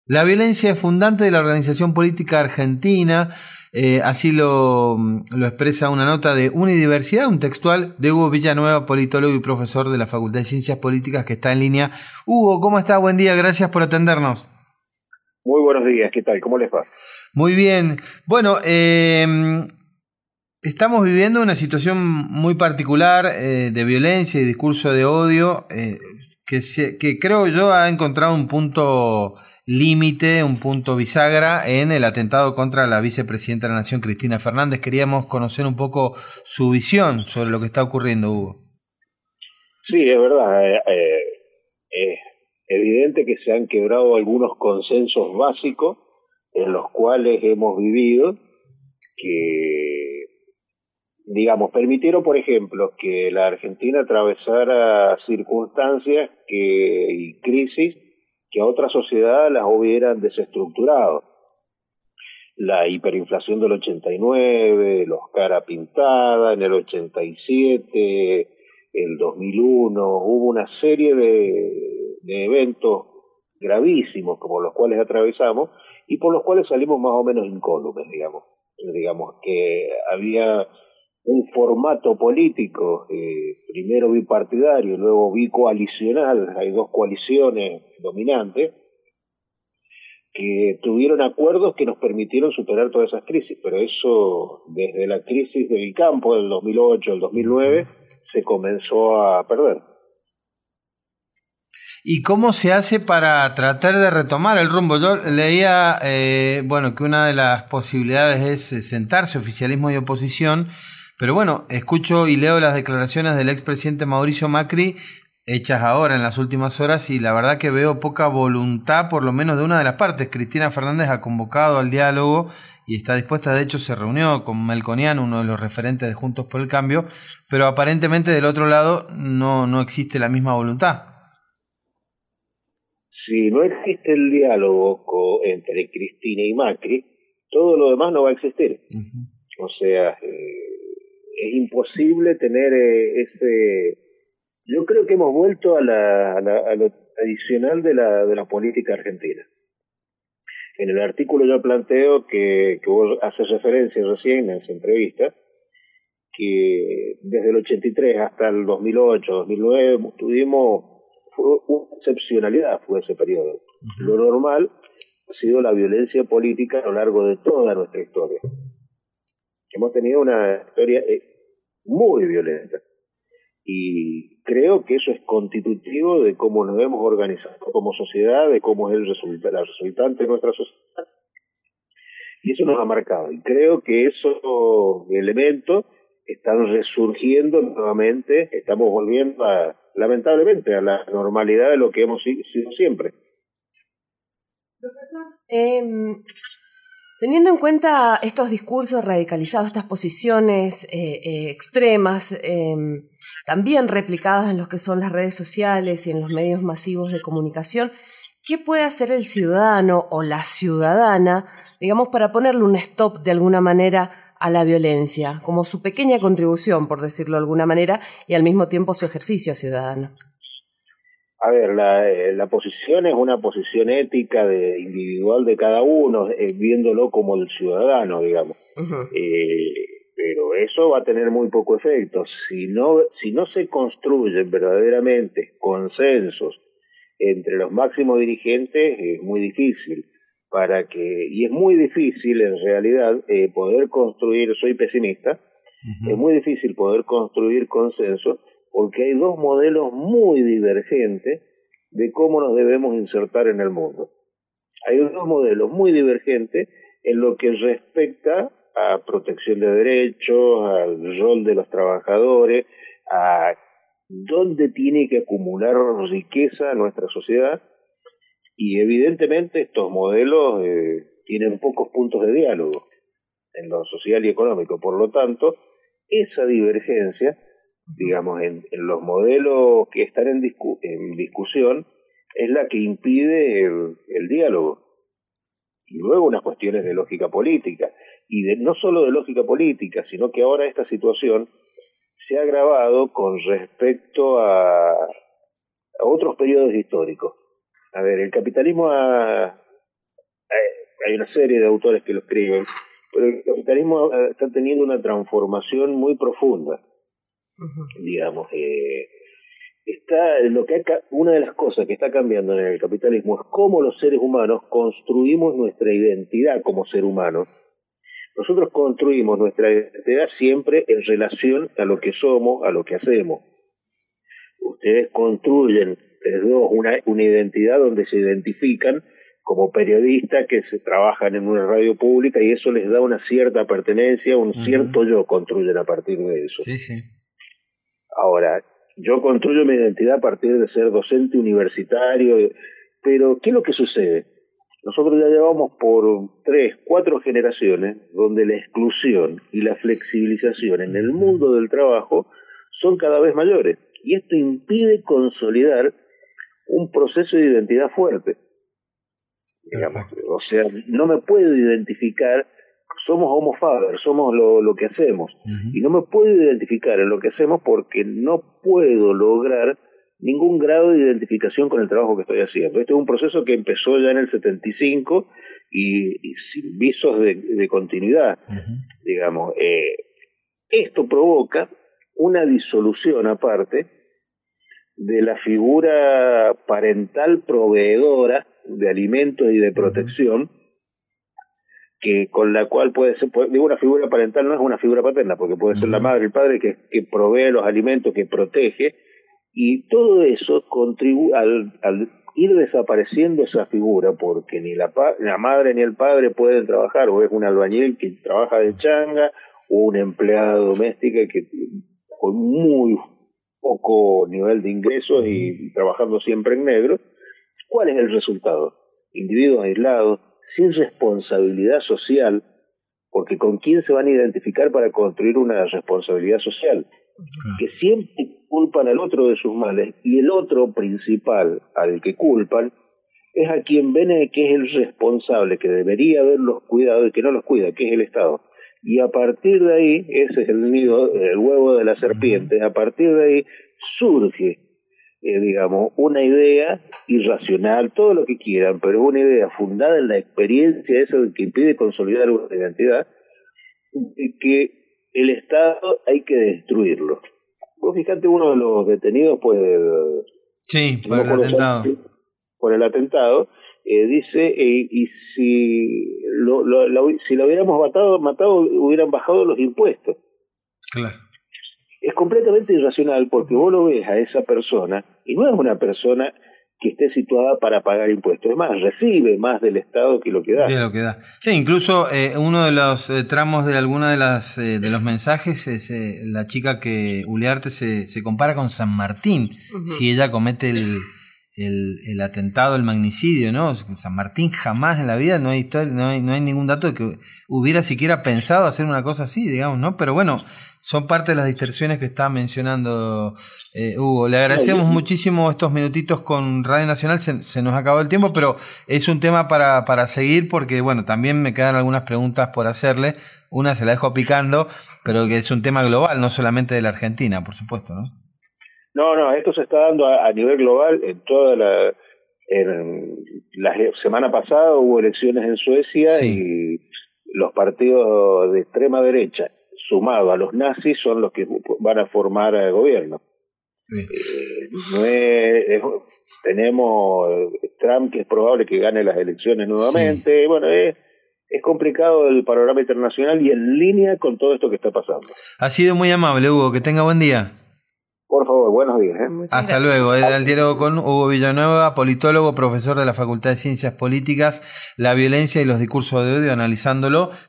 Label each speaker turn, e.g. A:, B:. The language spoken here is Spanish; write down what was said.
A: La violencia es fundante de la organización política argentina, así lo expresa una nota de Unidiversidad, un textual de Hugo Villanueva, politólogo y profesor de la Facultad de Ciencias Políticas, que está en línea. Hugo, ¿cómo está? Buen día, gracias por atendernos.
B: Muy buenos días, ¿qué tal? ¿Cómo les va?
A: Muy bien. Bueno, estamos viviendo una situación muy particular de violencia y discurso de odio que creo yo ha encontrado un punto límite, un punto bisagra en el atentado contra la vicepresidenta de la Nación, Cristina Fernández. Queríamos conocer un poco su visión sobre lo que está ocurriendo, Hugo.
B: Sí, es verdad. Es evidente que se han quebrado algunos consensos básicos en los cuales hemos vivido que, digamos, permitieron, por ejemplo, que la Argentina atravesara circunstancias y crisis que a otras sociedades las hubieran desestructurado. La hiperinflación del 89, los cara pintada en el 87, el 2001, hubo una serie de eventos gravísimos como los cuales atravesamos y por los cuales salimos más o menos incólumes, digamos que había un formato político, primero bipartidario, luego bicoalicional, hay dos coaliciones dominantes, que tuvieron acuerdos que nos permitieron superar todas esas crisis, pero eso desde la crisis del campo del 2008, del 2009, se comenzó a perder.
A: ¿Y cómo se hace para tratar de retomar el rumbo? Yo leía que una de las posibilidades es sentarse oficialismo y oposición, pero bueno, escucho y leo las declaraciones del expresidente Mauricio Macri hechas ahora en las últimas horas y la verdad que veo poca voluntad, por lo menos de una de las partes. Cristina Fernández ha convocado al diálogo y está dispuesta, de hecho se reunió con Melconian, uno de los referentes de Juntos por el Cambio, pero aparentemente del otro lado no existe la misma voluntad.
B: Si no existe el diálogo entre Cristina y Macri, todo lo demás no va a existir. Uh-huh. O sea, es imposible tener ese... Yo creo que hemos vuelto a lo tradicional de la política argentina. En el artículo yo planteo que vos haces referencia recién en esa entrevista, que desde el 83 hasta el 2008, 2009 fue una excepcionalidad fue ese periodo. Uh-huh. Lo normal ha sido la violencia política a lo largo de toda nuestra historia. Hemos tenido una historia muy violenta. Y creo que eso es constitutivo de cómo nos hemos organizado como sociedad, de cómo es la resultante de nuestra sociedad. Y eso nos ha marcado. Y creo que esos elementos están resurgiendo nuevamente, estamos volviendo lamentablemente a la normalidad de lo que hemos sido siempre.
C: Profesor, teniendo en cuenta estos discursos radicalizados, estas posiciones extremas, también replicadas en lo que son las redes sociales y en los medios masivos de comunicación, ¿qué puede hacer el ciudadano o la ciudadana, digamos, para ponerle un stop de alguna manera a la violencia, como su pequeña contribución, por decirlo de alguna manera, y al mismo tiempo su ejercicio ciudadano?
B: A ver, la posición es una posición ética individual de cada uno, viéndolo como el ciudadano, digamos. Uh-huh. Pero eso va a tener muy poco efecto. Si no se construyen verdaderamente consensos entre los máximos dirigentes, es muy difícil. Y es muy difícil en realidad poder construir, soy pesimista, uh-huh. Es muy difícil poder construir consensos porque hay dos modelos muy divergentes de cómo nos debemos insertar en el mundo. Hay dos modelos muy divergentes en lo que respecta a protección de derechos, al rol de los trabajadores, a dónde tiene que acumular riqueza nuestra sociedad, y evidentemente estos modelos tienen pocos puntos de diálogo en lo social y económico. Por lo tanto, esa divergencia, digamos, en los modelos que están en discusión, es la que impide el diálogo. Y luego unas cuestiones de lógica política, y no solo de lógica política, sino que ahora esta situación se ha agravado con respecto a otros periodos históricos. A ver, el capitalismo ha hay una serie de autores que lo escriben, pero el capitalismo está teniendo una transformación muy profunda, digamos. Una de las cosas que está cambiando en el capitalismo es cómo los seres humanos construimos nuestra identidad como ser humano. Nosotros construimos nuestra identidad siempre en relación a lo que somos, a lo que hacemos. Ustedes construyen una identidad donde se identifican como periodistas que se trabajan en una radio pública y eso les da una cierta pertenencia, un cierto yo construyen a partir de eso.
A: Sí, sí.
B: Ahora, yo construyo mi identidad a partir de ser docente universitario, pero ¿qué es lo que sucede? Nosotros ya llevamos por 3, 4 generaciones donde la exclusión y la flexibilización en el mundo del trabajo son cada vez mayores. Y esto impide consolidar un proceso de identidad fuerte. Digamos. O sea, no me puedo identificar, somos homo faber, somos lo que hacemos. Y no me puedo identificar en lo que hacemos porque no puedo lograr ningún grado de identificación con el trabajo que estoy haciendo. Este es un proceso que empezó ya en el 75 y sin visos de continuidad, digamos. Esto provoca una disolución aparte de la figura parental proveedora de alimentos y de protección, que con la cual puede ser, digo, una figura parental no es una figura paterna, porque puede ser la madre, el padre que provee los alimentos, que protege, y todo eso contribuye al ir desapareciendo esa figura, porque ni la madre ni el padre pueden trabajar, o es un albañil que trabaja de changa, o una empleada doméstica que con muy poco nivel de ingresos y trabajando siempre en negro. ¿Cuál es el resultado? Individuos aislados, sin responsabilidad social, porque ¿con quién se van a identificar para construir una responsabilidad social? Que siempre culpan al otro de sus males, y el otro principal al que culpan es a quien ven que es el responsable, que debería haberlos cuidado y que no los cuida, que es el Estado. Y a partir de ahí, ese es el nido, el huevo de la serpiente, a partir de ahí surge, digamos, una idea irracional, todo lo que quieran, pero una idea fundada en la experiencia esa que impide consolidar una identidad, de que el Estado hay que destruirlo. Vos fíjate, uno de los detenidos, pues...
A: Sí, por el atentado.
B: Por el atentado, dice, y si lo hubiéramos matado, hubieran bajado los impuestos.
A: Claro.
B: Es completamente irracional, porque vos lo ves a esa persona, y no es una persona que esté situada para pagar impuestos. Es más, recibe más del Estado que lo que da.
A: De lo que da. Sí, incluso uno de los tramos de alguna de los mensajes es la chica que Uliarte se compara con San Martín, si ella comete el atentado, el magnicidio, ¿no? San Martín jamás en la vida, no hay historia, no hay ningún dato de que hubiera siquiera pensado hacer una cosa así, digamos, ¿no? Pero bueno, son parte de las distorsiones que está mencionando Hugo. Le agradecemos muchísimo estos minutitos con Radio Nacional, se nos acabó el tiempo, pero es un tema para seguir, porque bueno, también me quedan algunas preguntas por hacerle, una se la dejo picando, pero que es un tema global, no solamente de la Argentina, por supuesto, ¿no?
B: No, esto se está dando a nivel global. La semana pasada hubo elecciones en Suecia, sí, y los partidos de extrema derecha, sumados a los nazis, son los que van a formar el gobierno. Tenemos Trump, que es probable que gane las elecciones nuevamente. Sí. Bueno, es complicado el panorama internacional y en línea con todo esto que está pasando.
A: Ha sido muy amable, Hugo. Que tenga buen día.
B: Por favor, buenos días.
A: Hasta luego. Era el diálogo con Hugo Villanueva, politólogo, profesor de la Facultad de Ciencias Políticas, la violencia y los discursos de odio, analizándolo.